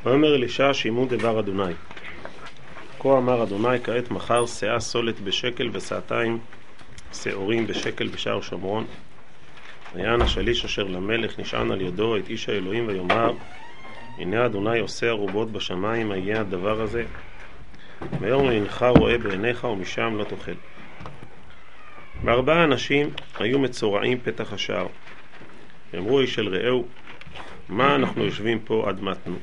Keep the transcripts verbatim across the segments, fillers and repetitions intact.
ואומר אלישע שימו דבר אדוני. כה אמר אדוני כעת מחר שאה סולת בשקל ושאתיים שעורים בשקל בשער שומרון. ויען השליש אשר למלך נשען על ידו את איש האלוהים ויאמר הנה אדוני עושה ערובות בשמיים, מה יהיה הדבר הזה? ויאמר הנך רואה בעיניך ומשם לא תאכל. וארבעה אנשים היו מצורעים פתח השער. אמרו איש אל רעהו מה אנחנו יושבים פה עד מתנו?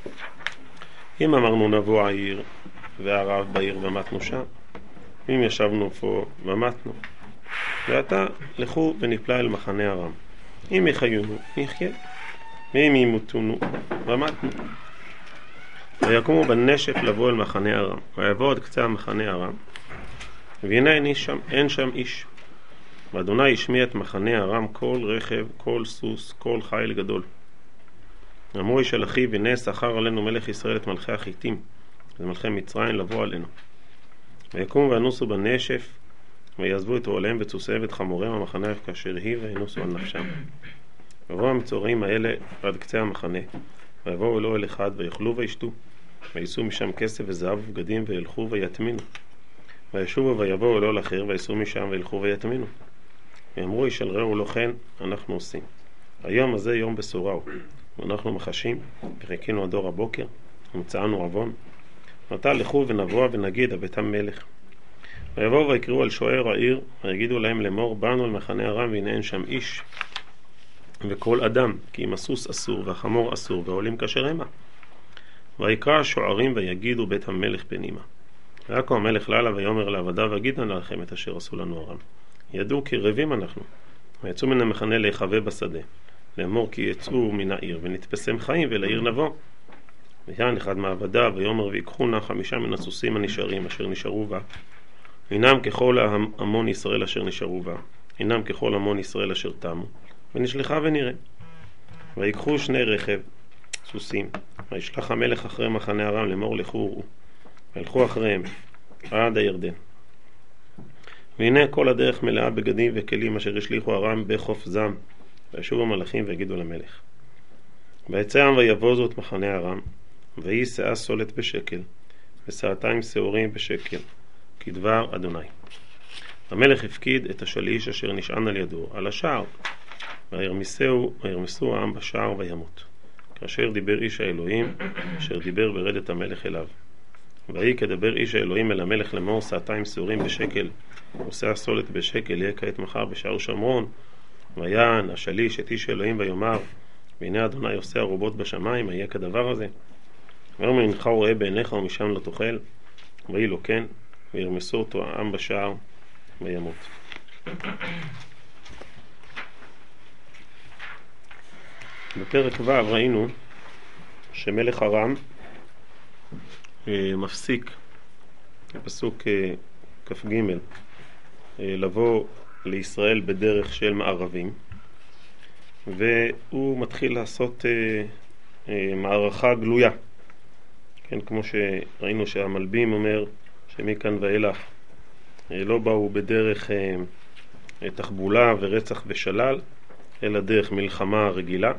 אם אמרנו נבוא העיר והרב בעיר ומתנו שם, אם ישבנו פה ומתנו, ועתה לכו ונפלא אל מחנה ארם. אם יחיונו נחיה, ואם ימותונו ומתנו. ויקומו בנשף לבוא אל מחנה ארם, ויבוא עד קצה המחנה ארם, והנה אין שם, אין שם איש. ואדוני השמיע את מחנה ארם כל רכב, כל סוס, כל חיל גדול. אמרו איש אל אחיו הנה שכר עלינו מלך ישראל את מלכי החיתים את מלכי מצרים לבוא עלינו. ויקומו ואנוסו בנשף ויעזבו את אוהליהם וסוסיהם ואת חמוריהם המחנה כאשר היא וינוסו על נפשם. ובואו המצורעים האלה עד קצה המחנה, ויבואו אלו אל אחד ויאכלו וישתו, וייסעו משם כסף וזהב ובגדים וילכו ויתמינו. וישובו ויבואו אלו אל אחר וייסעו משם וילכו ויתמינו. ואמרו איש אל רעהו לא כן אנחנו עושים. היום הזה יום בשורה הוא, ואנחנו מחשים וחיכינו עד אור הבוקר ומצאנו עוון. ועתה לכו ונבוא ונגיד הביתם מלך. ויבואו ויקראו על שוער העיר ויגידו להם לאמור באנו אל מחנה ארם והנה אין שם איש וכל אדם, כי אם הסוס אסור והחמור אסור ועולים כאשר המה. ויקרא השוערים ויגידו בית המלך פנימה. ויקרא המלך לילה ויאמר לעבדיו הגידו לכם את אשר עשו לנו ארם. ידעו כי רבים אנחנו. ויצאו מן המחנה להיחווה בשדה, לאמור כי יצאו מן העיר ונתפסם חיים ולעיר נבוא. ויען אחד מעבדיו ויאמר ויקחו נא חמישה מן הסוסים הנשארים אשר נשארו בה, אינם ככל המון ישראל אשר נשארו בה, אינם ככל המון ישראל אשר תמו, ונשלחה ונראה. ויקחו שני רכב סוסים, וישלח המלך אחרי מחנה ארם לאמור לכו וראו, וילכו אחריהם עד הירדן. והנה כל הדרך מלאה בגדים וכלים אשר השליחו ארם בחוף זם. וישובו המלאכים ויגידו למלך ויצא העם ויבוזו את מחנה ארם, ויהי שאה סולת בשקל ושאתיים שעורים בשקל כדבר אדוני. המלך הפקיד את השליש אשר נשען על ידו על השער, וירמסו וירמסו העם בשער וימות, כאשר דיבר איש האלוהים אשר דיבר ברדת המלך אליו. ויהי כדבר איש האלוהים אל המלך לאמור שאתיים שעורים בשקל ושאה סולת בשקל יהיה כעת מחר בשער שומרון. ויען השליש את איש האלוהים ויאמר והנה אדוני עושה ערובות בשמיים, מה יהיה כדבר הזה? ויאמר הנך רואה בעיניך ומשם לא תאכל. ויהי לו כן, וירמסו אותו העם בשער וימות. בפרק ו' ראינו שמלך ארם מפסיק בפסוק כ"ג לבוא לישראל בדרך של מערבים, והוא מתחיל לעשות מערכה גלויה, כן, כמו שראינו שהמלבים אומר שמכאן ואילך לא באו בדרך תחבולה ורצח ושלל, אלא דרך מלחמה רגילה.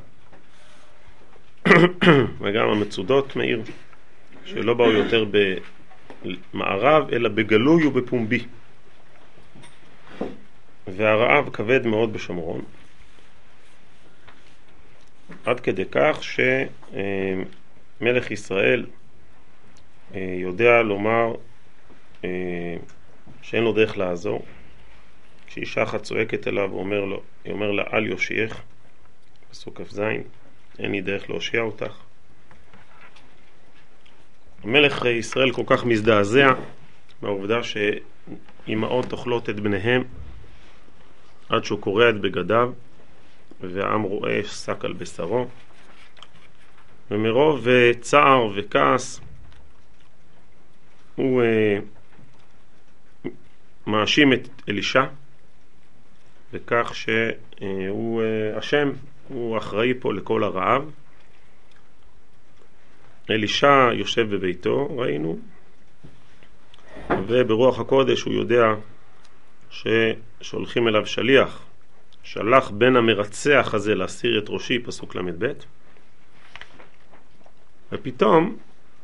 וגם המצודות מאיר שלא באו יותר במערב אלא בגלוי ובפומבי. והרעב כבד מאוד בשומרון, עד כדי כך שמלך ישראל יודע לומר שאין לו דרך לעזור. כשאישה אחת צועקת אליו ואומר לו, היא אומר לה אל יושיעך, פסוק כ"ז, אין לי דרך להושיע אותך. המלך ישראל כל כך מזדעזע מהעובדה שאימהות אוכלות את בניהם, עד שהוא קורע את בגדיו והעם רואה שק על בשרו, ומרוב צער וכעס הוא uh, מאשים את אלישע בכך שהוא uh, אשם, הוא אחראי פה לכל הרעב. אלישע יושב בביתו, ראינו, וברוח הקודש הוא יודע ששולחים אליו שליח, שלח בן המרצח הזה להסיר את ראשי, פסוק למד ב'. ופתאום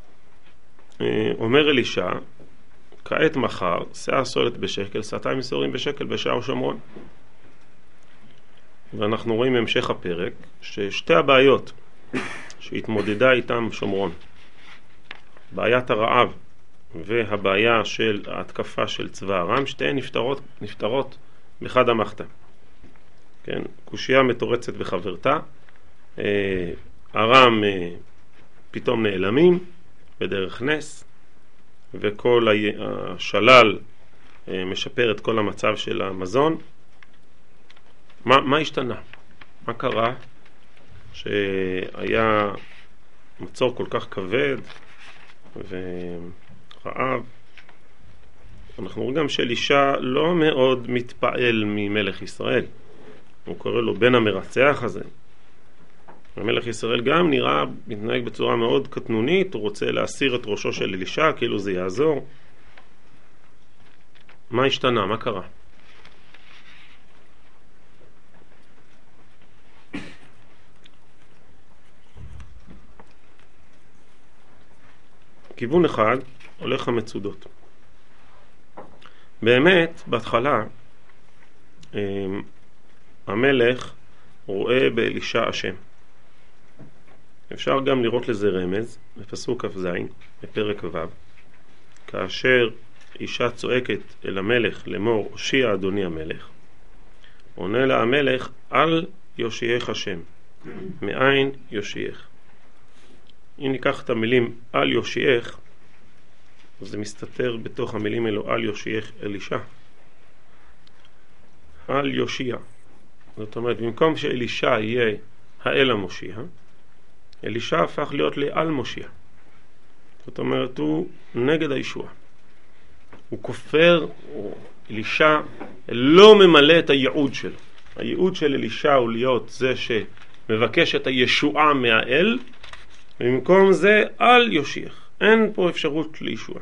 אומר אלישע, כעת מחר, שאה סולת בשקל, שעתיים מסורים בשקל בשער שומרון. ואנחנו רואים המשך הפרק, ששתי הבעיות שהתמודדה איתם שומרון, בעיית הרעב והבעיה של ההתקפה של צבא ארם, שתיהן נפטרות, נפטרות בחד המחתה. כן? קושיה מתורצת בחברתה, ארם פתאום נעלמים בדרך נס, וכל השלל משפר את כל המצב של המזון. מה, מה השתנה? מה קרה שהיה מצור כל כך כבד ורעב? אנחנו רואים גם שאלישע לא מאוד מתפעל ממלך ישראל. הוא קורא לו בן המרצח הזה. המלך ישראל גם נראה, מתנהג בצורה מאוד קטנונית, הוא רוצה להסיר את ראשו של אלישע, כאילו זה יעזור. מה השתנה? מה קרה? כיוון אחד הולך המצודות. באמת, בהתחלה, המלך רואה באלישע השם. אפשר גם לראות לזה רמז בפסוק כ"ז בפרק ו', כאשר אישה צועקת אל המלך לאמור הושיע אדוני המלך, עונה לה המלך אל יושיעך השם, מאין יושיעך. אם ניקח את המילים אל יושיעך, אז זה מסתתר בתוך המילים אלו אל יושיעך אלישע. אל יושיע, זאת אומרת במקום שאלישע יהיה האל המושיע, אלישע הפך להיות לאל מושיע. זאת אומרת הוא נגד הישוע, הוא כופר, אלישע לא ממלא את הייעוד שלו. הייעוד של אלישע הוא להיות זה שמבקש את הישועה מהאל, ובמקום זה אל יושיח, אין פה אפשרות לישוע.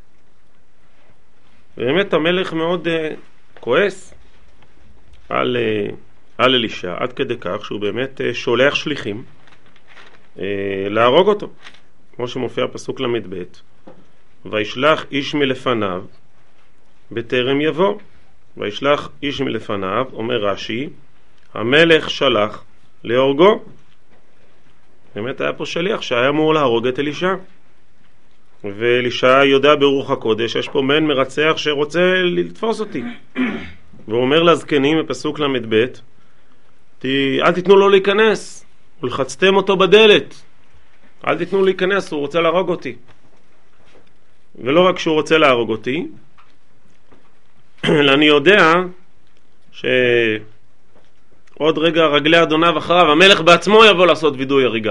באמת המלך מאוד uh, כועס על, uh, על אלישע, עד כדי כך שהוא באמת uh, שולח שליחים uh, להרוג אותו, כמו שמופיע פסוק למד ב', וישלח איש מלפניו בטרם יבוא. וישלח איש מלפניו, אומר רש"י, המלך שלח להורגו. באמת היה פה שליח שהיה אמור להרוג את אלישע, ואלישע יודע ברוח הקודש יש פה בן מרצח שרוצה לתפוס אותי, והוא אומר לזקנים בפסוק למד ב', אל תיתנו לו להיכנס, ולחצתם אותו בדלת, אל תיתנו להיכנס, הוא רוצה להרוג אותי. ולא רק שהוא רוצה להרוג אותי, אלא אני יודע שעוד רגע רגלי אדוניו אחריו, המלך בעצמו יבוא לעשות וידוי הריגה.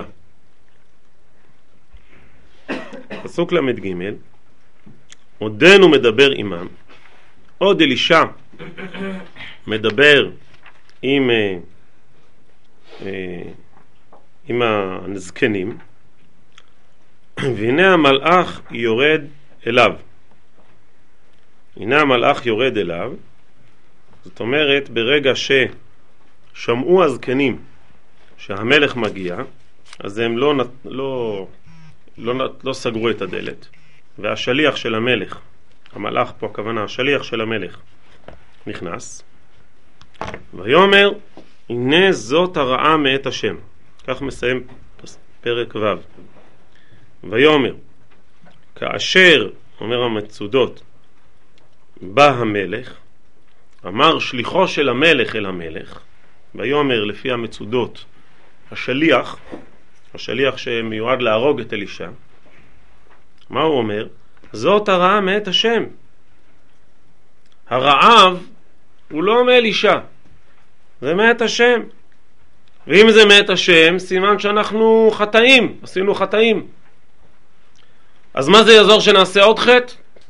פסוק למד ג', עודנו מדבר עמם, עוד אלישע מדבר עם אה, אה, עם הנזקנים, והנה המלאך יורד אליו. הנה המלאך יורד אליו, זאת אומרת ברגע ששמעו הזקנים שהמלך מגיע, אז הם לא, לא, לא, לא סגרו את הדלת, והשליח של המלך, המלאך פה הכוונה, השליח של המלך נכנס, ויאמר הנה זאת הרעה מאת השם. כך מסיים פרק ו'. ויאמר כאשר, אומר המצודות, בא המלך, אמר שליחו של המלך אל המלך, ויאמר לפי המצודות השליח, השליח שמיועד להרוג את אלישע, מה הוא אומר? זאת הרעה מאת השם. הרעב הוא לא מאלישע, זה מאת השם. ואם זה מאת השם, סימן שאנחנו חטאים, עשינו חטאים. אז מה זה יעזור שנעשה עוד חטא?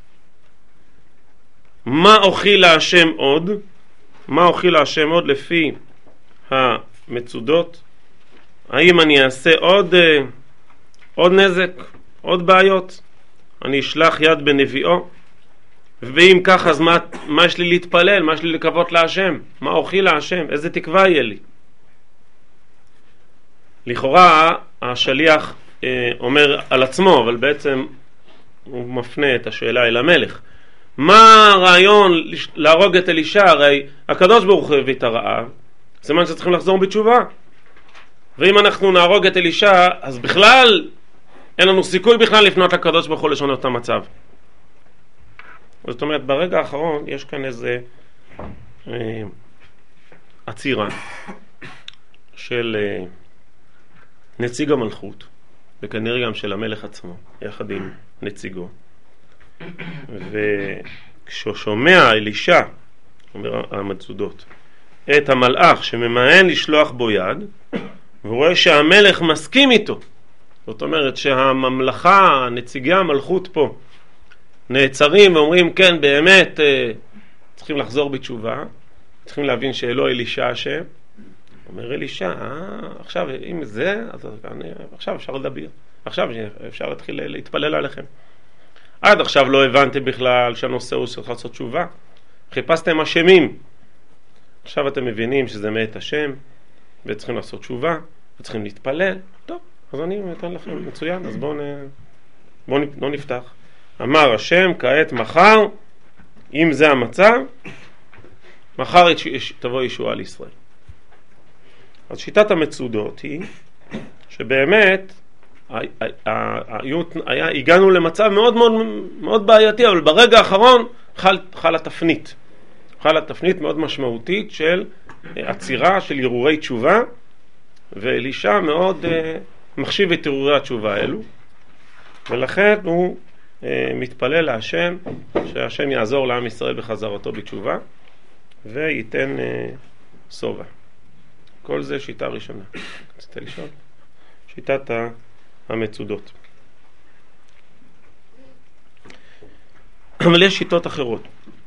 מה אוכיל להשם עוד? מה אוכיל להשם עוד לפי המצודות? האם אני אעשה עוד, עוד נזק, עוד בעיות? אני אשלח יד בנביאו? ואם כך, אז מה, מה יש לי להתפלל? מה יש לי לקוות להשם? מה אוכיל להשם? איזה תקווה יהיה לי? לכאורה השליח אומר על עצמו, אבל בעצם הוא מפנה את השאלה אל המלך. מה הרעיון להרוג את אלישע? הרי הקדוש ברוך הוא הביא את הרעב, סימן שצריכים לחזור בתשובה. ואם אנחנו נהרוג את אלישע, אז בכלל אין לנו סיכוי בכלל לפנות לקדוש ברוך הוא לשנות את המצב. זאת אומרת, ברגע האחרון יש כאן איזה אה, עצירה של אה, נציג המלכות, וכנראה גם של המלך עצמו, יחד עם נציגו. וכששומע אלישע, אומר המצודות, את המלאך שממאן לשלוח בו יד, והוא רואה שהמלך מסכים איתו, זאת אומרת שהממלכה, נציגי המלכות פה, נעצרים ואומרים כן באמת אה, צריכים לחזור בתשובה, צריכים להבין שאלוה אלישע השם. אומר אלישע, אה, עכשיו אם זה, אז אני, עכשיו אפשר לדבר, עכשיו אפשר להתחיל להתפלל עליכם. עד עכשיו לא הבנתם בכלל שהנושא הוא צריך לעשות תשובה, חיפשתם אשמים, עכשיו אתם מבינים שזה מאת השם וצריכים לעשות תשובה וצריכים להתפלל. טוב, אז אני אתן לכם, מצוין, אז בואו נ... בוא נ... בוא נפתח. אמר השם, כעת מחר, אם זה המצב, מחר תבוא ישועה לישראל. אז שיטת המצודות היא שבאמת היה, הגענו למצב מאוד מאוד מאוד בעייתי, אבל ברגע האחרון חל, חל התפנית. חל התפנית מאוד משמעותית של עצירה של הרהורי תשובה, ואלישע מאוד uh, מחשיב את הרהורי התשובה האלו, ולכן הוא uh, מתפלל להשם שהשם יעזור לעם ישראל בחזרתו בתשובה וייתן uh, סובה. כל זה שיטה ראשונה. רצית לשאול? שיטת המצודות. אבל יש שיטות אחרות.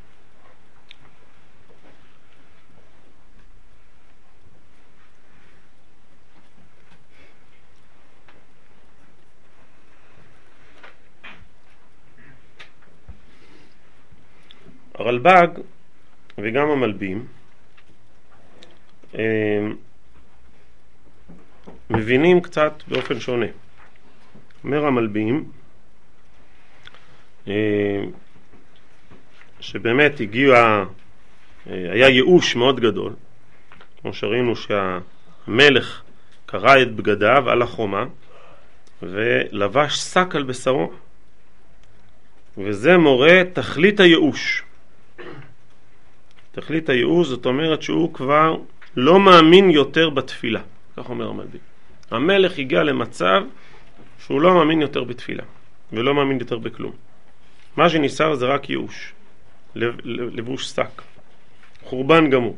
הרלב"ג וגם המלבים מבינים קצת באופן שונה. אומר המלבים שבאמת הגיע, היה ייאוש מאוד גדול, כמו שראינו שהמלך קרע את בגדיו על החומה ולבש שק על בשרו, וזה מורה תכלית הייאוש. תכלית הייאוש זאת אומרת שהוא כבר לא מאמין יותר בתפילה, כך אומר המלבים. המלך הגיע למצב שהוא לא מאמין יותר בתפילה ולא מאמין יותר בכלום. מה שניסר זה רק ייאוש, לבוש שק, חורבן גמור.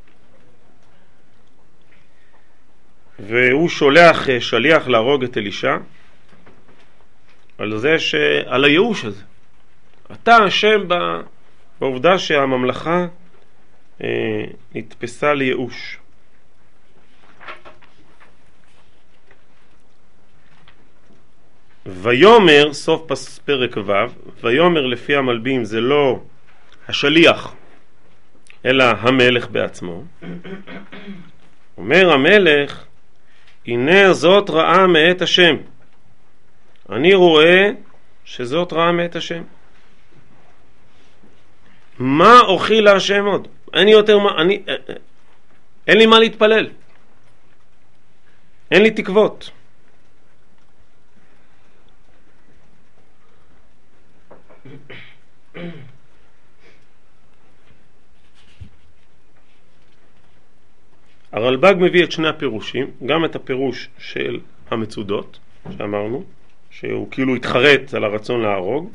והוא שולח שליח להרוג את אלישע על זה שעל הייאוש הזה. אתה אשם בעובדה שהממלכה אה, נתפסה לייאוש. ויומר, סוף פס פרק ו', ויומר לפי המלבים זה לא השליח אלא המלך בעצמו. אומר המלך, הנה זאת רעה מאת השם, אני רואה שזאת רעה מאת השם. מה אוכי להשם עוד? אין לי יותר מה, אני, אין לי מה להתפלל, אין לי תקוות. הרלב"ג מביא את שני הפירושים, גם את הפירוש של המצודות שאמרנו, שהוא כאילו התחרט על הרצון להרוג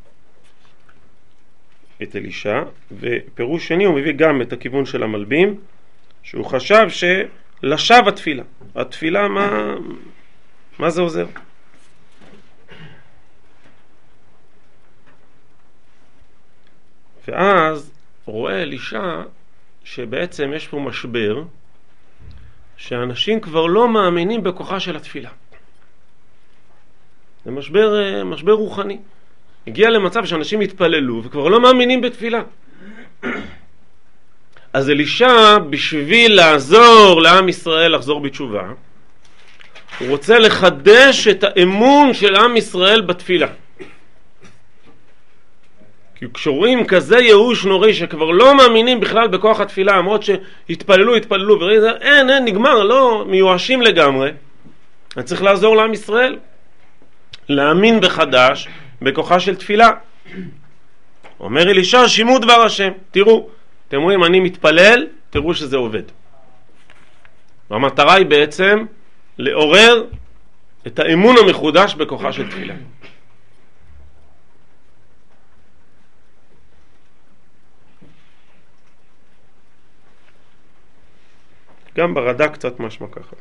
את אלישע, ופירוש שני הוא מביא גם את הכיוון של המלבים, שהוא חשב שלשב התפילה. התפילה, מה, מה זה עוזר? ואז רואה אלישע שבעצם יש פה משבר, שאנשים כבר לא מאמינים בכוחה של התפילה. זה משבר, משבר רוחני. הגיע למצב שאנשים התפללו וכבר לא מאמינים בתפילה. אז אלישע, בשביל לעזור לעם ישראל לחזור בתשובה, הוא רוצה לחדש את האמון של עם ישראל בתפילה. כי כשרואים כזה ייאוש נורי שכבר לא מאמינים בכלל בכוח התפילה, למרות שהתפללו, התפללו, וראיתי, אין, אין, נגמר, לא, מיואשים לגמרי. אני צריך לעזור לעם ישראל, להאמין בחדש, בכוחה של תפילה. אומר אלישע, שימו דבר השם, תראו, אתם רואים, אני מתפלל, תראו שזה עובד. והמטרה היא בעצם לעורר את האמון המחודש בכוחה של תפילה. גם ברד"ק קצת משמע ככה.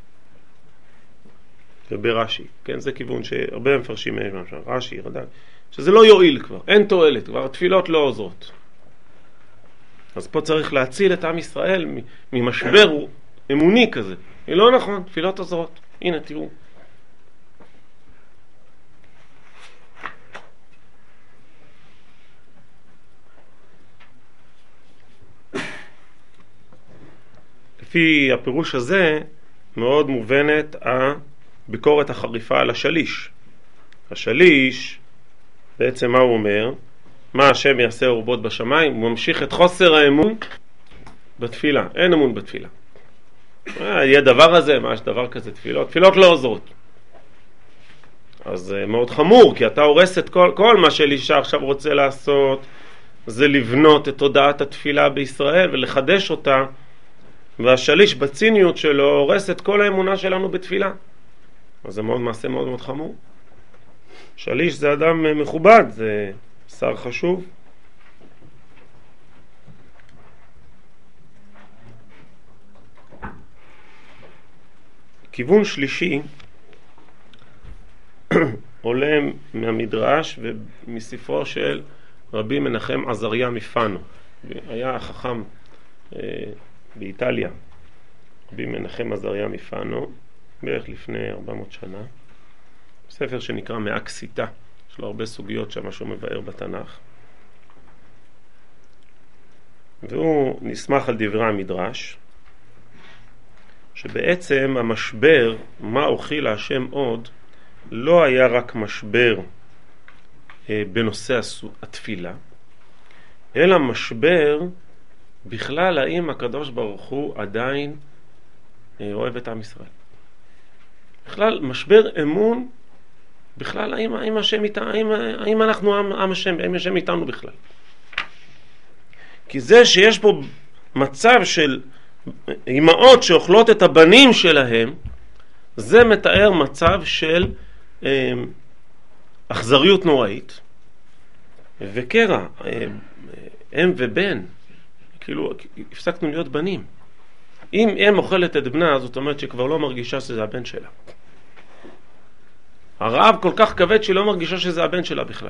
וברש"י, כן, זה כיוון שהרבה מפרשים מהם, רש"י, רד"ק, שזה לא יועיל כבר, אין תועלת, כבר התפילות לא עוזרות. אז פה צריך להציל את עם ישראל ממשבר אמוני כזה. היא לא נכון, תפילות עוזרות. הנה, תראו. לפי הפירוש הזה מאוד מובנת הביקורת החריפה על השליש. השליש, בעצם מה הוא אומר? מה השם יעשה אורבות בשמיים? הוא ממשיך את חוסר האמון בתפילה. אין אמון בתפילה. יהיה דבר הזה, מה יש דבר כזה תפילות? תפילות לא עוזרות. אז זה מאוד חמור, כי אתה הורס את כל, כל מה שאלישע עכשיו רוצה לעשות, זה לבנות את תודעת התפילה בישראל ולחדש אותה, והשליש בציניות שלו הורס את כל האמונה שלנו בתפילה. אז זה מאוד מעשה מאוד מאוד חמור. שליש זה אדם מכובד, זה שר חשוב. כיוון שלישי עולה מהמדרש ומספרו של רבי מנחם עזריה מפאנו. היה חכם אה, באיטליה, רבי מנחם עזריה מפאנו, בערך לפני ארבע מאות שנה. ספר שנקרא מאקסיטה, יש לו הרבה סוגיות שם שהוא מבאר בתנ"ך. והוא נסמך על דברי המדרש, שבעצם המשבר, מה אוכיל השם עוד, לא היה רק משבר אה, בנושא התפילה, אלא משבר בכלל האם הקדוש ברוך הוא עדיין אה, אוהב את עם ישראל. בכלל משבר אמון, בכלל האם, האם, השם איתה, האם, האם אנחנו עם, עם השם, האם השם איתנו בכלל. כי זה שיש פה מצב של אמהות שאוכלות את הבנים שלהם, זה מתאר מצב של אה, אכזריות נוראית וקרע, אה, אם ובן, כאילו הפסקנו להיות בנים. אם אם אוכלת את בנה, זאת אומרת שכבר לא מרגישה שזה הבן שלה. הרעב כל כך כבד שהיא לא מרגישה שזה הבן שלה בכלל.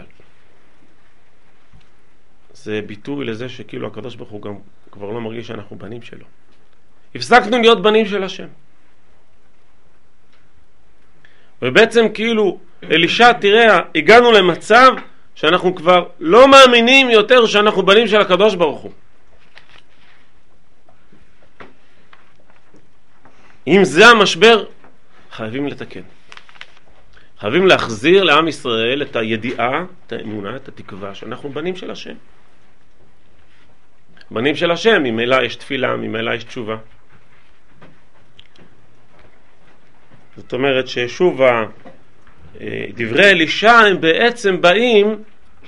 זה ביטוי לזה שכאילו הקדוש ברוך הוא גם כבר לא מרגיש שאנחנו בנים שלו. הפסקנו להיות בנים של השם. ובעצם כאילו אלישע, תראה, הגענו למצב שאנחנו כבר לא מאמינים יותר שאנחנו בנים של הקדוש ברוך הוא. אם זה המשבר, חייבים לתקן. חייבים להחזיר לעם ישראל את הידיעה, את האמונה, את התקווה שאנחנו בנים של השם. בנים של השם, ממילא יש תפילה, ממילא יש תשובה. זאת אומרת ששוב דברי אלישע הם בעצם באים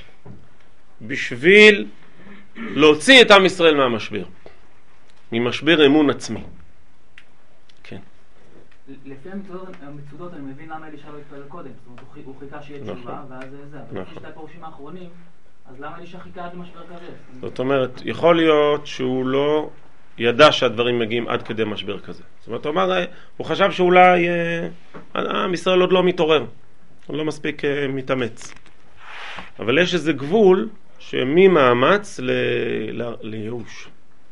בשביל להוציא את עם ישראל מהמשבר, ממשבר אמון עצמי. כן. לפי המצודות אני מבין למה אלישע לא התפלל קודם, זאת אומרת הוא חיכה שיהיה תשובה ואז זה, אבל לפי שתי הפרושים האחרונים, אז למה אלישע חיכה עד למשבר כזה? זאת אומרת, יכול להיות שהוא לא ידע שהדברים מגיעים עד כדי משבר כזה. זאת אומרת, הוא אמר, הוא חשב שאולי עם ישראל עוד לא מתעורר, הוא לא מספיק מתאמץ. אבל יש איזה גבול שממאמץ לייאוש,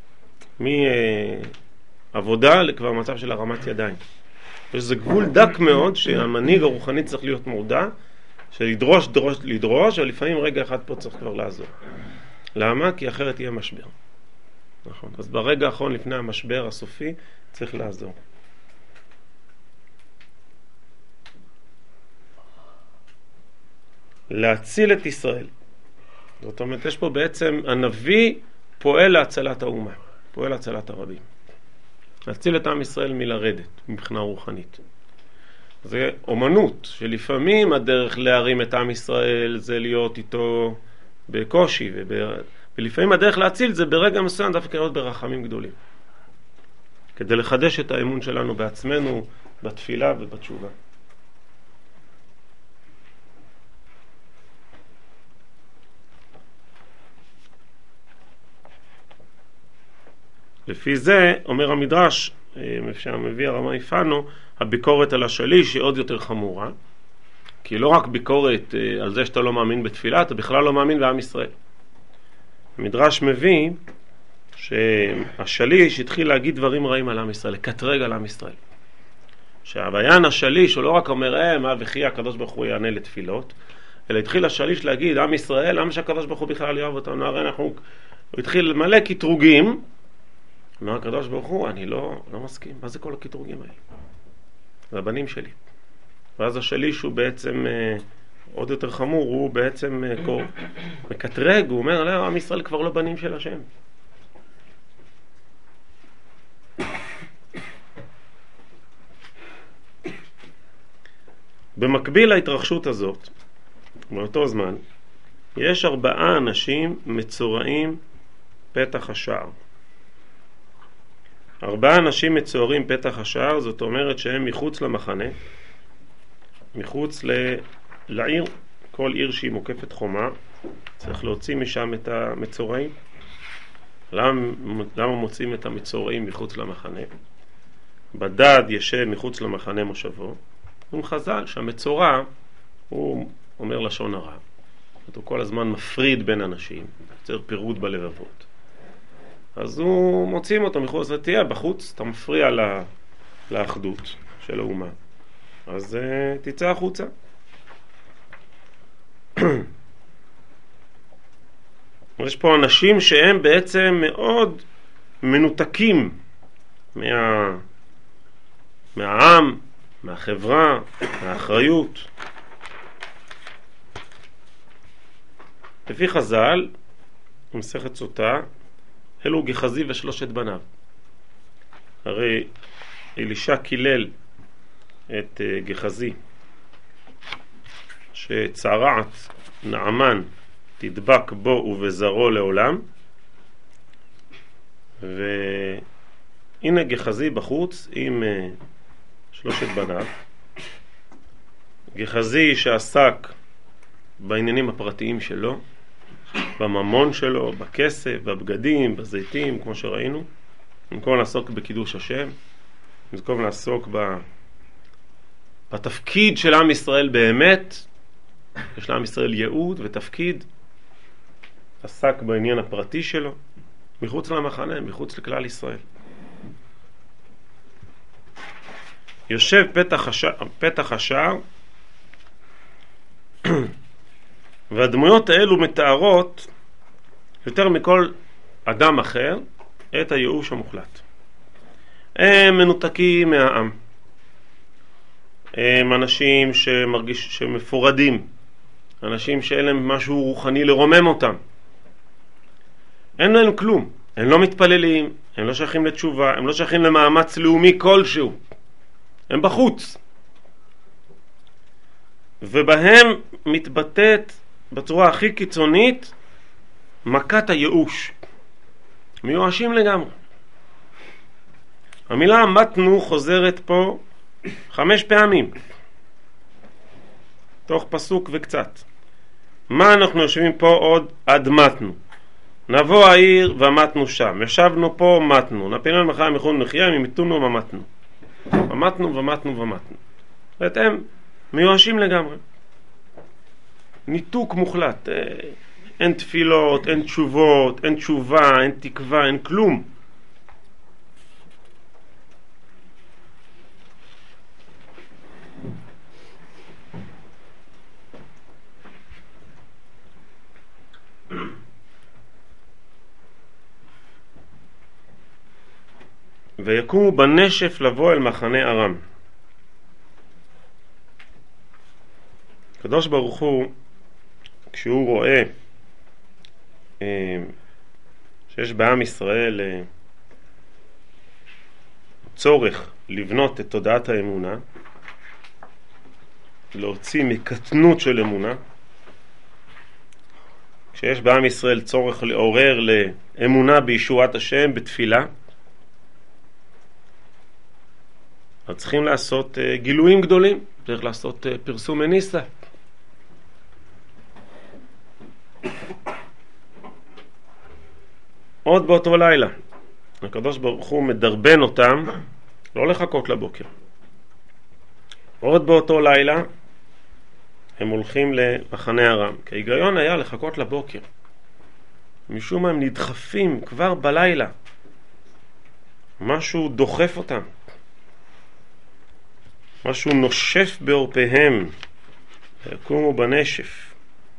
מעבודה לכבר מצב של הרמת ידיים. יש איזה גבול דק מאוד שהמנהיג הרוחני צריך להיות מודע, שלדרוש, דרוש, לדרוש, אבל לפעמים רגע אחד פה צריך כבר לעזור. למה? כי אחרת יהיה משבר. נכון. אז ברגע האחרון לפני המשבר הסופי צריך לעזור. להציל את ישראל. זאת אומרת, יש פה בעצם, הנביא פועל להצלת האומה, פועל להצלת הרבים. להציל את עם ישראל מלרדת, מבחינה רוחנית. זה אומנות, שלפעמים הדרך להרים את עם ישראל זה להיות איתו בקושי, וב... ולפעמים הדרך להציל זה ברגע מסוים דווקא להיות ברחמים גדולים. כדי לחדש את האמון שלנו בעצמנו, בתפילה ובתשובה. לפי זה, אומר המדרש, מביא הרמה יפנו, הביקורת על השליש היא עוד יותר חמורה, כי לא רק ביקורת על זה שאתה לא מאמין בתפילה, אתה בכלל לא מאמין בעם ישראל. המדרש מביא שהשליש התחיל להגיד דברים רעים על עם ישראל, לקטרג על עם ישראל. שהוויין השליש הוא לא רק אומר, אה, מה וכי הקדוש ברוך הוא יענה לתפילות, אלא התחיל השליש להגיד, עם ישראל, למה שהקדוש ברוך הוא בכלל יאהב אותנו? הרי אנחנו, הוא התחיל מלא קטרוגים, אומר הקדוש ברוך הוא, אני לא, לא מסכים, מה זה כל הקטרוגים האלה? זה הבנים שלי. ואז השליש הוא בעצם, אה, עוד יותר חמור, הוא בעצם אה, קור, מקטרג, הוא אומר, לא, עם ישראל כבר לא בנים של השם. במקביל להתרחשות הזאת, באותו זמן, יש ארבעה אנשים מצורעים פתח השער. ארבעה אנשים מצורעים פתח השער, זאת אומרת שהם מחוץ למחנה, מחוץ ל... לעיר, כל עיר שהיא מוקפת חומה, צריך להוציא משם את המצורעים. למה, למה מוצאים את המצורעים מחוץ למחנה? בדד ישב מחוץ למחנה מושבו, הוא חז"ל שהמצורע הוא אומר לשון הרע. הוא כל הזמן מפריד בין אנשים, יוצר פירוד בלבבות. אז הוא מוצאים אותו מחוץ, ותהיה בחוץ, אתה מפריע לה, לאחדות של האומה. אז uh, תצא החוצה. יש פה אנשים שהם בעצם מאוד מנותקים מה, מהעם, מהחברה, מהאחריות. לפי חז"ל, במסכת סוטה, אלו גחזי ושלושת בניו. הרי אלישע קילל את גחזי שצרעת נעמן תדבק בו ובזרו לעולם, והנה גחזי בחוץ עם שלושת בניו. גחזי שעסק בעניינים הפרטיים שלו, בממון שלו, בכסף, בבגדים, בזיתים, כמו שראינו, במקום לעסוק בקידוש השם, במקום לעסוק ב... בתפקיד של עם ישראל באמת, יש לעם ישראל ייעוד ותפקיד, עסק בעניין הפרטי שלו, מחוץ למחנה, מחוץ לכלל ישראל. יושב פתח השער, פתח השער והדמויות האלו מתארות יותר מכל אדם אחר את הייאוש המוחלט. הם מנותקים מהעם, הם אנשים שמרגיש, שמפורדים, אנשים שאין להם משהו רוחני לרומם אותם, אין להם כלום, הם לא מתפללים, הם לא שייכים לתשובה, הם לא שייכים למאמץ לאומי כלשהו, הם בחוץ, ובהם מתבטאת בצורה הכי קיצונית מכת הייאוש. מיואשים לגמרי. המילה מתנו חוזרת פה חמש פעמים תוך פסוק וקצת. מה אנחנו יושבים פה עוד? עד מתנו. נבוא העיר ומתנו שם, ישבנו פה מתנו, נפילה למחר מיכון נחיה ממיתונו ומתנו, ומתנו ומתנו ומתנו. ואתם מיואשים לגמרי, ניתוק מוחלט, אין תפילות, אין תשובות, אין תשובה, אין תקווה, אין כלום. ויקומו בנשף לבוא אל מחנה ארם. הקדוש ברוך הוא כשהוא רואה שיש בעם ישראל צורך לבנות את תודעת האמונה, להוציא מקטנות של אמונה, כשיש בעם ישראל צורך לעורר לאמונה בישועת השם, בתפילה, אז צריכים לעשות גילויים גדולים, צריך לעשות פרסום מניסה. עוד באותו לילה הקדוש ברוך הוא מדרבן אותם לא לחכות לבוקר. עוד באותו לילה הם הולכים למחנה ארם, כי ההיגיון היה לחכות לבוקר. משום מה הם נדחפים כבר בלילה, משהו דוחף אותם, משהו נושף בעורפיהם, ויקומו בנשף.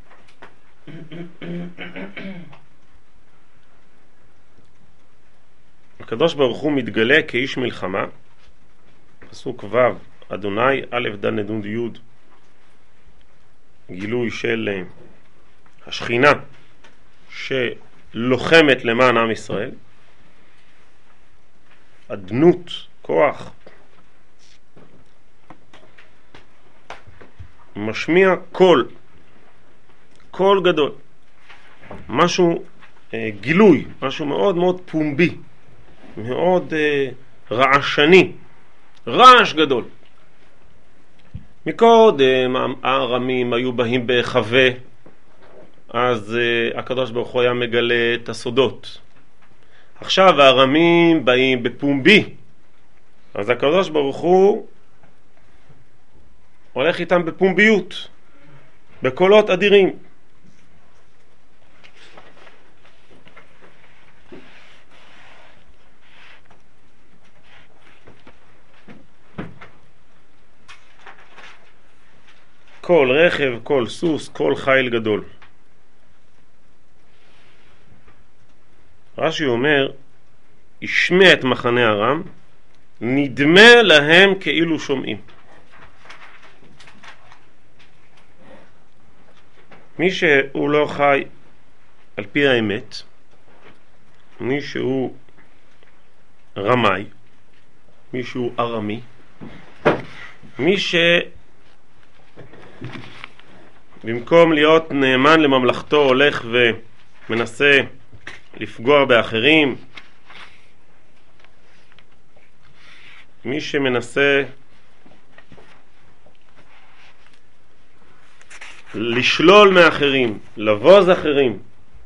הקדוש ברוך הוא מתגלה כאיש מלחמה, פסוק ו', אדוני א' ד' נ' י', גילוי של השכינה שלוחמת למען עם ישראל, אדנות, כוח, משמיע קול, קול גדול, משהו אה, גילוי, משהו מאוד מאוד פומבי, מאוד אה, רעשני, רעש גדול. מקודם הארמים היו באים בהיחווה, אז אה, הקדוש ברוך הוא היה מגלה את הסודות. עכשיו הארמים באים בפומבי, אז הקדוש ברוך הוא הולך איתם בפומביות, בקולות אדירים. כל רכב, כל סוס, כל חיל גדול. רש"י אומר, ישמע את מחנה ארם, נדמה להם כאילו שומעים. מי שהוא לא חי על פי האמת, מי שהוא רמאי, מי שהוא ארמי, מי שבמקום להיות נאמן לממלכתו הולך ומנסה לפגוע באחרים, מי שמנסה לשלול מאחרים, לבוז אחרים,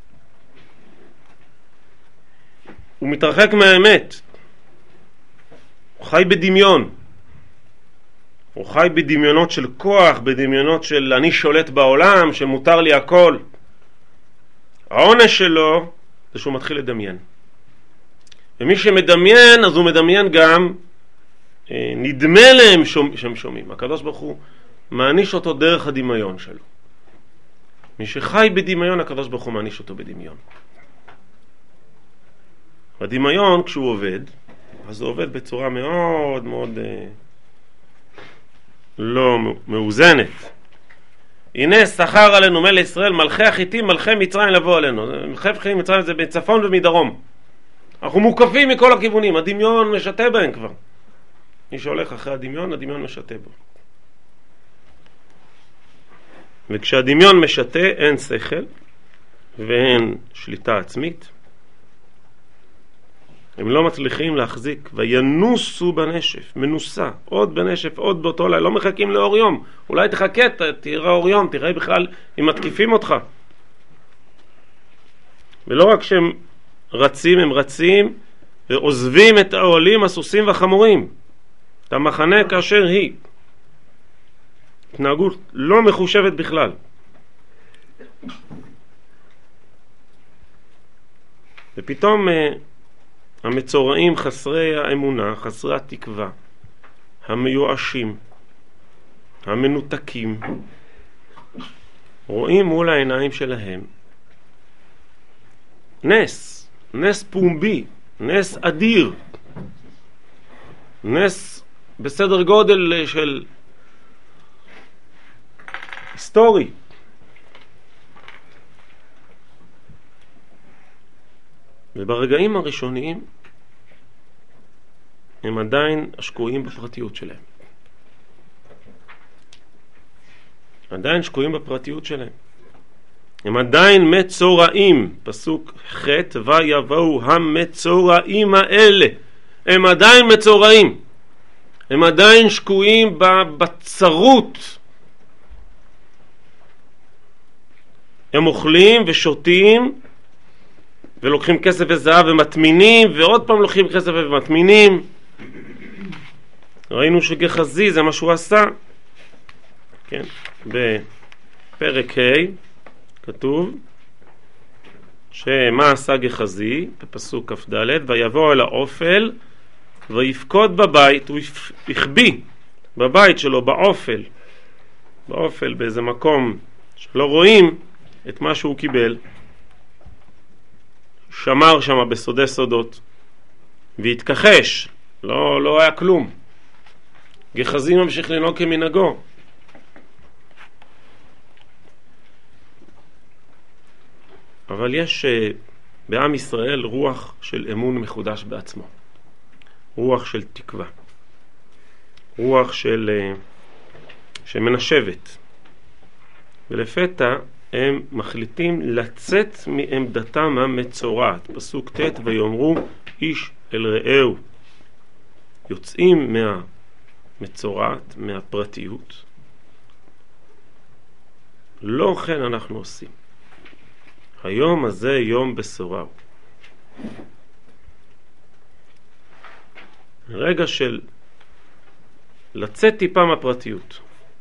הוא מתרחק מהאמת, הוא חי בדמיון, הוא חי בדמיונות של כוח, בדמיונות של אני שולט בעולם, שמותר לי הכל. העונש שלו זה שהוא מתחיל לדמיין, ומי שמדמיין אז הוא מדמיין גם אה, נדמה להם שומע, שהם שומעים. הקדוש ברוך הוא מעניש אותו דרך הדמיון שלו. מי שחי בדמיון, הקדוש ברוך הוא מעניש אותו בדמיון. הדמיון כשהוא עובד, אז הוא עובד בצורה מאוד מאוד אה, לא מאוזנת. הנה שכר עלינו מלך ישראל, מלכי החיתים, מלכי מצרים לבוא עלינו. מלכי מצרים זה בצפון ומדרום. אנחנו מוקפים מכל הכיוונים, הדמיון משתה בהם כבר. מי שהולך אחרי הדמיון, הדמיון משתה בו. וכשהדמיון משתה אין שכל ואין שליטה עצמית, הם לא מצליחים להחזיק, וינוסו בנשף, מנוסה, עוד בנשף, עוד באותו לילה, לא מחכים לאור יום. אולי תחכה, תראה אור יום, תראה בכלל אם מתקיפים אותך. ולא רק שהם רצים, הם רצים ועוזבים את האוהלים, הסוסים והחמורים, את המחנה כאשר היא. התנהגות לא מחושבת בכלל. ופתאום המצורעים חסרי האמונה, חסרי התקווה, המיואשים, המנותקים, רואים מול העיניים שלהם נס, נס פומבי, נס אדיר, נס בסדר גודל של היסטורי. וברגעים הראשוניים הם עדיין שקועים בפרטיות שלהם. עדיין שקועים בפרטיות שלהם. הם עדיין מצורעים. פסוק ח' ויבואו המצורעים האלה. הם עדיין מצורעים. הם עדיין שקועים בצרות. הם אוכלים ושותים ולוקחים כסף וזהב ומטמינים ועוד פעם לוקחים כסף ומטמינים. ראינו שגחזי זה מה שהוא עשה. כן, בפרק ה' כתוב שמה עשה גחזי בפסוק כ"ד, ויבוא אל האופל ויפקוד בבית, הוא יחביא בבית שלו באופל, באופל באיזה מקום שלא רואים את מה שהוא קיבל, שמר שם בסודי סודות והתכחש, לא, לא היה כלום. גחזי ממשיך לנהוג כמנהגו. אבל יש uh, בעם ישראל רוח של אמון מחודש בעצמו, רוח של תקווה, רוח של uh, שמנשבת, ולפתע הם מחליטים לצאת מעמדתם המצורעת. פסוק ט' ויאמרו איש אל רעהו. יוצאים מהמצורעת, מהפרטיות. לא כן אנחנו עושים. היום הזה יום בשורה. רגע של לצאת טיפה מהפרטיות.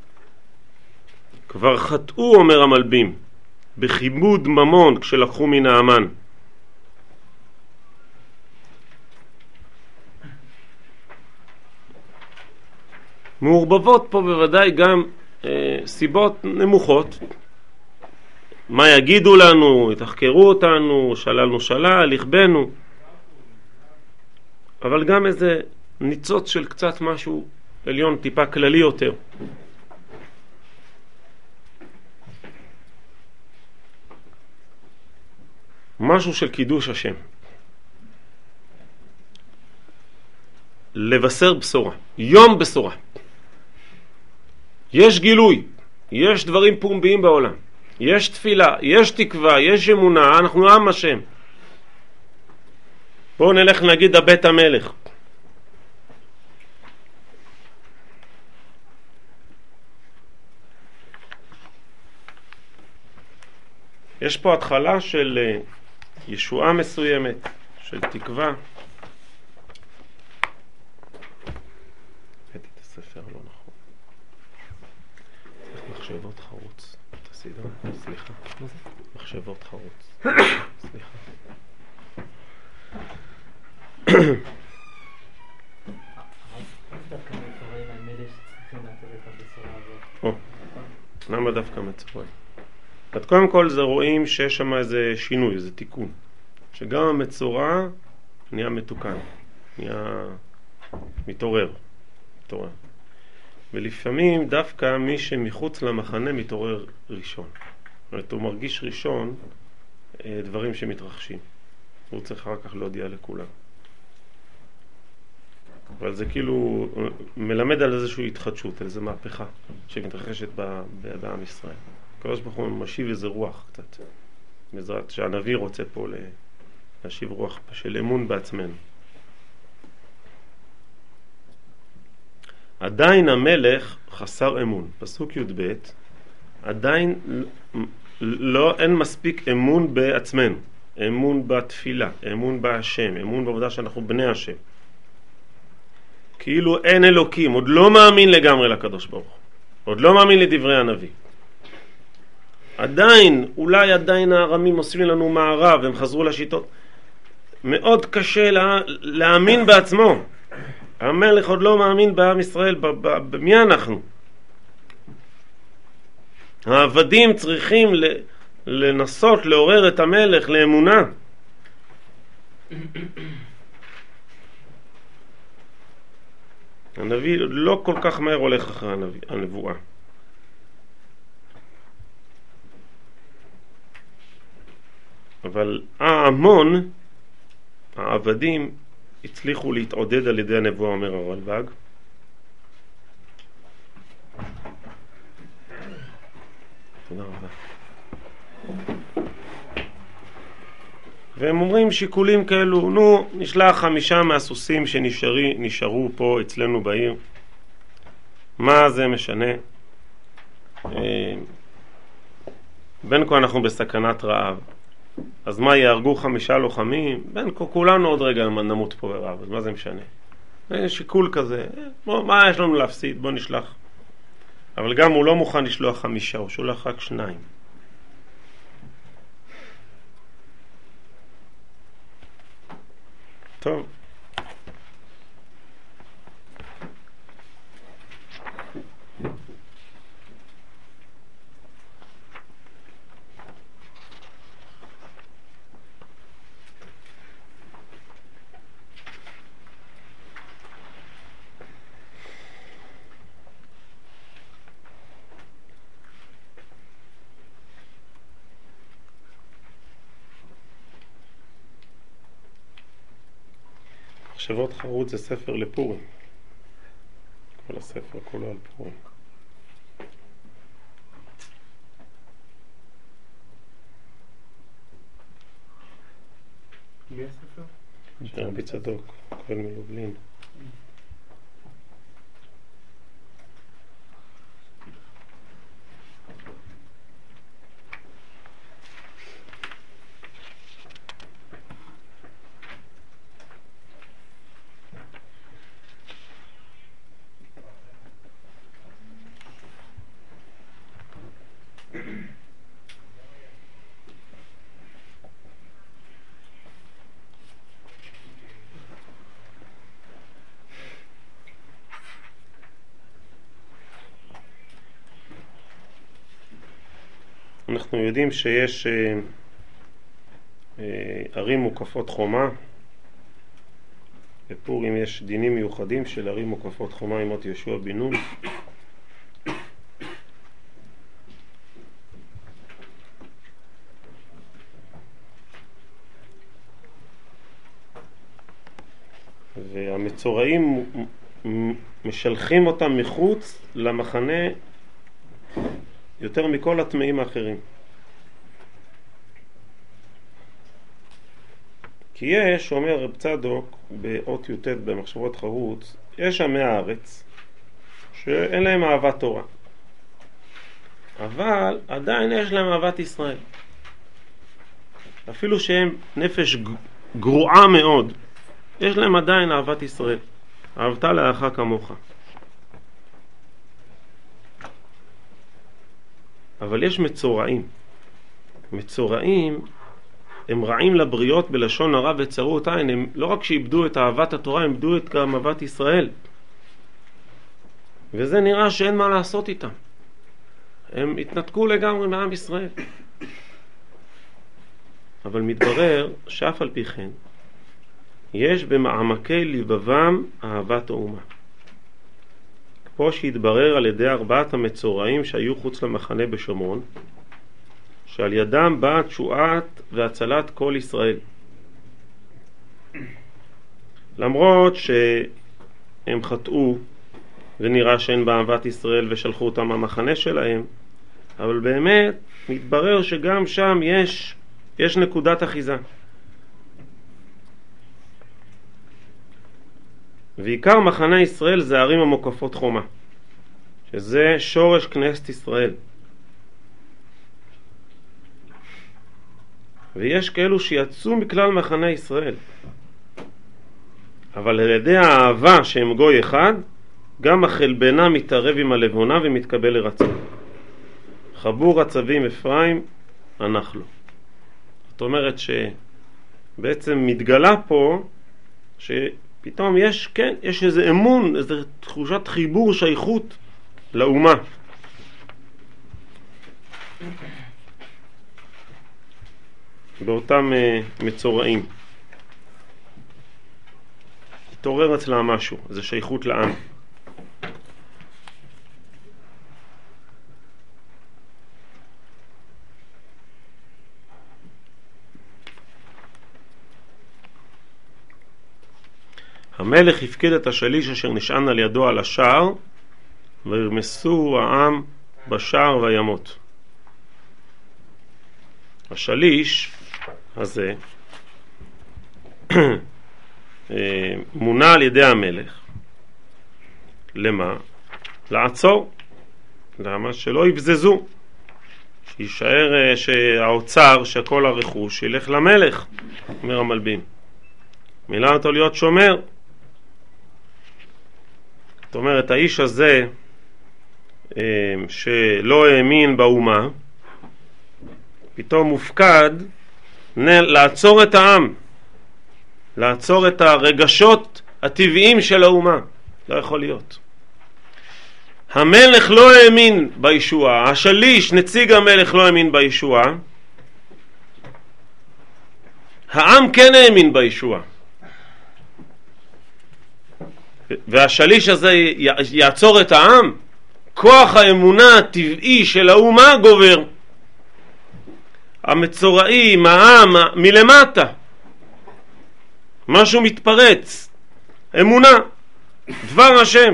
כבר חטאו, אומר המלבים, בכיבוד ממון כשלקחו מן האמן. מעורבבות פה בוודאי גם אה, סיבות נמוכות. מה יגידו לנו, יתחקרו אותנו, שללנו שלל, יכבנו. אבל גם איזה ניצוץ של קצת משהו עליון, טיפה כללי יותר. משהו של קידוש השם. לבשר בשורה. יום בשורה. יש גילוי. יש דברים פומביים בעולם. יש תפילה, יש תקווה, יש אמונה, אנחנו עם השם. בואו נלך נגיד הבית המלך. יש פה התחלה של ישועה מסוימת, של תקווה. הבאתי את הספר לא נכון. צריך מחשבות חרוץ. תסידו, סליחה. מחשבות חרוץ. סליחה. או, למה דווקא מצורעים? אז קודם כל זה רואים שיש שם איזה שינוי, איזה תיקון. שגם המצורע נהיה מתוקן, נהיה מתעורר. מתעורר. ולפעמים דווקא מי שמחוץ למחנה מתעורר ראשון. זאת אומרת, הוא מרגיש ראשון דברים שמתרחשים. הוא צריך אחר כך להודיע לכולם. אבל זה כאילו מלמד על איזושהי התחדשות, על איזו מהפכה שמתרחשת בעם ישראל. הקדוש ברוך הוא משיב איזה רוח קצת. בעזרת שהנביא רוצה פה להשיב רוח של אמון בעצמנו. עדיין המלך חסר אמון. פסוק י' ב' עדיין לא, אין מספיק אמון בעצמנו. אמון בתפילה, אמון בהשם, אמון בעבודה שאנחנו בני השם. כאילו אין אלוקים, עוד לא מאמין לגמרי לקדוש ברוך הוא. עוד לא מאמין לדברי הנביא. עדיין, אולי עדיין הארמים עושים לנו מערב, הם חזרו לשיטות. מאוד קשה לה, להאמין בעצמו. המלך עוד לא מאמין בעם ישראל, במי אנחנו? העבדים צריכים לנסות לעורר את המלך לאמונה. הנביא לא כל כך מהר הולך אחרי הנביא, הנבואה. אבל ההמון העבדים הצליחו להתעודד על ידי הנבואה, אומר הרלב"ג. תודה רבה. והם אומרים שיקולים כאלו, נו, נשלח חמישה מהסוסים שנשארו פה אצלנו בעיר. מה זה משנה? בין כה אנחנו בסכנת רעב. אז מה, יהרגו חמישה לוחמים? בין כה כולנו עוד רגע נמות פה ברעב, אז מה זה משנה? זה שיקול כזה, בוא, מה יש לנו להפסיד? בוא נשלח. אבל גם הוא לא מוכן לשלוח חמישה, הוא שולח רק שניים. טוב. מחשבות חרוץ זה ספר לפורים. כל הספר כולו על פורים. מי הספר? של רבי צדוק, כהן מלובלין. אנחנו יודעים שיש אה, אה, ערים מוקפות חומה. בפורים יש דינים מיוחדים של ערים מוקפות חומה עם אות יהושע בן נון. והמצורעים משלחים אותם מחוץ למחנה יותר מכל הטמאים האחרים. כי יש, אומר רב צדוק באות י"ט במחשבות חרוץ, יש עמי הארץ שאין להם אהבת תורה, אבל עדיין יש להם אהבת ישראל. אפילו שהם נפש גרועה מאוד, יש להם עדיין אהבת ישראל. אהבת לאחר כמוך. אבל יש מצורעים. מצורעים הם רעים לבריות בלשון הרע וצרות עין. הם לא רק שאיבדו את אהבת התורה, הם איבדו את גם אהבת ישראל. וזה נראה שאין מה לעשות איתם. הם התנתקו לגמרי מעם ישראל. אבל מתברר שאף על פי כן יש במעמקי לבבם אהבת האומה. כמו שהתברר על ידי ארבעת המצורעים שהיו חוץ למחנה בשומרון, שעל ידם באה תשועת והצלת כל ישראל. למרות שהם חטאו ונראה שאין באהבת ישראל ושלחו אותם מהמחנה שלהם, אבל באמת מתברר שגם שם יש, יש נקודת אחיזה. ועיקר מחנה ישראל זה הערים המוקפות חומה, שזה שורש כנסת ישראל. ויש כאלו שיצאו מכלל מחנה ישראל, אבל על ידי האהבה שהם גוי אחד, גם החלבנה מתערב עם הלבונה ומתקבל לרצון. חבור עצבים אפרים הנחלו. זאת אומרת שבעצם מתגלה פה שפתאום יש, כן, יש איזה אמון, איזה תחושת חיבור, שייכות לאומה. באותם uh, מצורעים התעורר אצלה משהו, זה שייכות לעם. המלך הפקיד את השליש אשר נשען על ידו על השער, וירמסו העם בשער וימות. השליש הזה מונה על ידי המלך. למה? לעצור. למה? שלא יבזזו. יישאר שהאוצר, שכל הרכוש ילך למלך, אומר המלבים. מילה אותו להיות שומר. זאת אומרת, האיש הזה שלא האמין באומה, פתאום מופקד לעצור את העם, לעצור את הרגשות הטבעיים של האומה. לא יכול להיות. המלך לא האמין בישועה, השליש, נציג המלך, לא האמין בישועה, העם כן האמין בישועה, והשליש הזה יעצור את העם. כוח האמונה הטבעי של האומה גובר. המצורעים, העם, מלמטה, משהו מתפרץ, אמונה, דבר השם.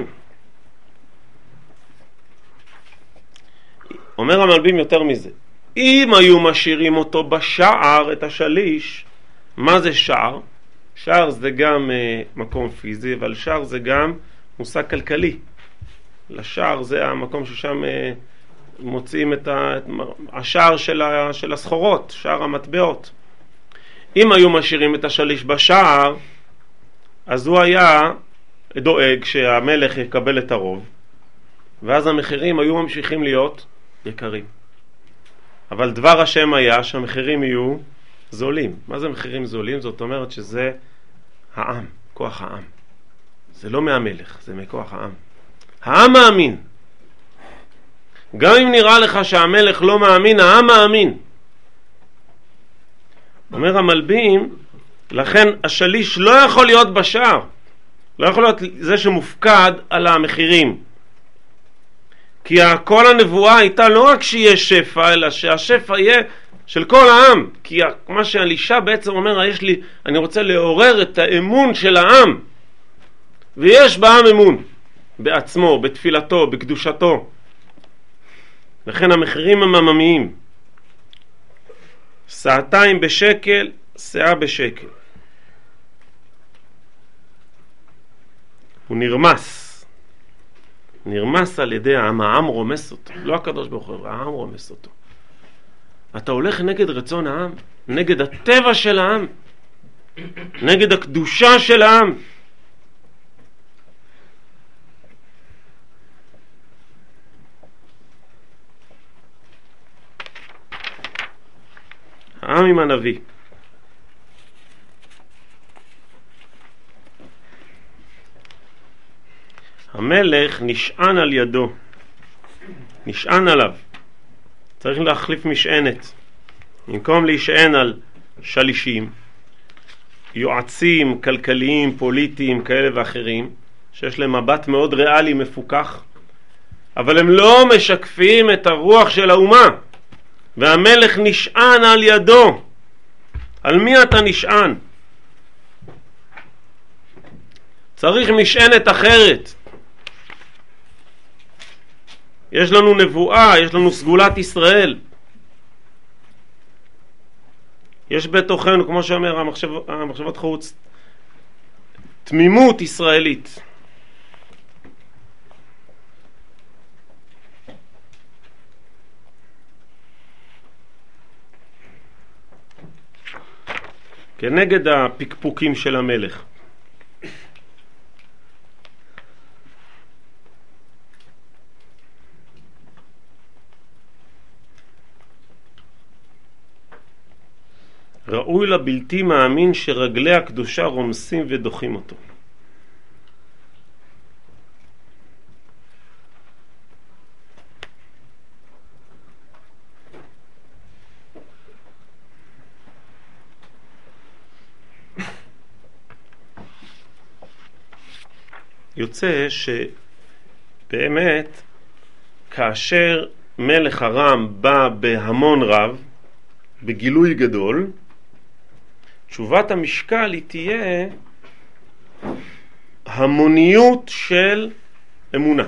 אומר המלבים יותר מזה, אם היו משאירים אותו בשער, את השליש, מה זה שער? שער זה גם uh, מקום פיזי, אבל שער זה גם מושג כלכלי. לשער זה המקום ששם uh, מוצאים את, ה, את השער של, ה, של הסחורות, שער המטבעות. אם היו משאירים את השליש בשער, אז הוא היה דואג שהמלך יקבל את הרוב, ואז המחירים היו ממשיכים להיות יקרים. אבל דבר השם היה שהמחירים יהיו זולים. מה זה מחירים זולים? זאת אומרת שזה העם, כוח העם. זה לא מהמלך, זה מכוח העם. העם מאמין. גם אם נראה לך שהמלך לא מאמין, העם מאמין. אומר המלבים, לכן השליש לא יכול להיות בשער. לא יכול להיות זה שמופקד על המחירים. כי כל הנבואה הייתה לא רק שיש שפע, אלא שהשפע יהיה של כל העם. כי מה שאלישע בעצם אומר, יש לי, אני רוצה לעורר את האמון של העם. ויש בעם אמון. בעצמו, בתפילתו, בקדושתו. לכן המחירים הם עממיים. שעתיים בשקל, שעה בשקל. הוא נרמס. נרמס על ידי העם, העם רומס אותו. לא הקדוש ברוך הוא, העם רומס אותו. אתה הולך נגד רצון העם, נגד הטבע של העם, נגד הקדושה של העם. העם עם הנביא. המלך נשען על ידו, נשען עליו. צריך להחליף משענת. במקום להישען על שלישים, יועצים כלכליים, פוליטיים, כאלה ואחרים, שיש להם מבט מאוד ריאלי מפוקח, אבל הם לא משקפים את הרוח של האומה. והמלך נשען על ידו. על מי אתה נשען? צריך משענת אחרת. יש לנו נבואה, יש לנו סגולת ישראל. יש בתוכנו, כמו שאומר המחשב, המחשבות חוץ, תמימות ישראלית. כנגד הפקפוקים של המלך. ראוי לבלתי מאמין שרגלי הקדושה רומסים ודוחים אותו. יוצא שבאמת כאשר מלך ארם בא בהמון רב, בגילוי גדול, תשובת המשקל היא תהיה המוניות של אמונה.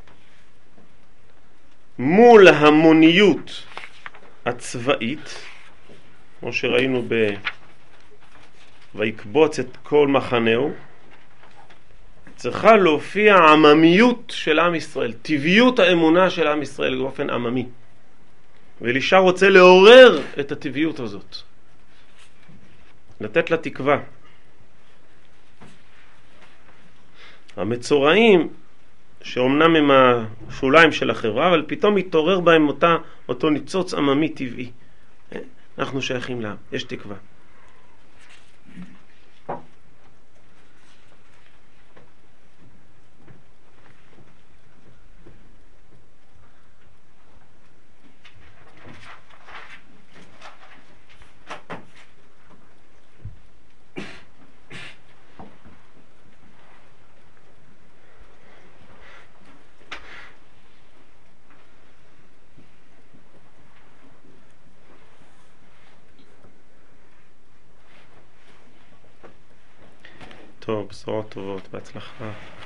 מול המוניות הצבאית, כמו שראינו ב... ויקבוץ את כל מחנהו, צריכה להופיע עממיות של עם ישראל, טבעיות האמונה של עם ישראל באופן עממי. ואלישע רוצה לעורר את הטבעיות הזאת, לתת לה תקווה. המצורעים שאומנם הם השוליים של החברה, אבל פתאום מתעורר בהם אותה, אותו ניצוץ עממי טבעי. אנחנו שייכים לה, יש תקווה. טוב, בשורות טובות, בהצלחה.